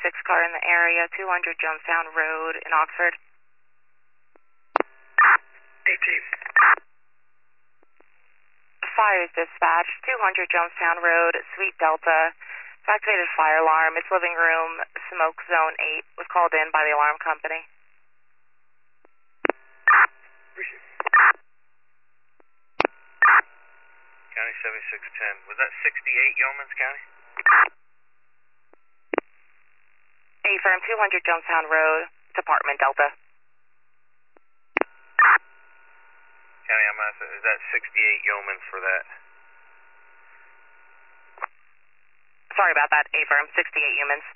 car in the area, 200 Jonestown Road in Oxford. 18. Fire dispatch, 200 Jonestown Road, Suite Delta. It's activated fire alarm. It's living room, smoke zone 8. Was called in by the alarm company. County 7610. Was that 68 Yeomans County? Affirm, 200 Jonestown Road, Department Delta. County, I'm asking, is that 68 Yeomans for that? Sorry about that, Affirm, 68 humans.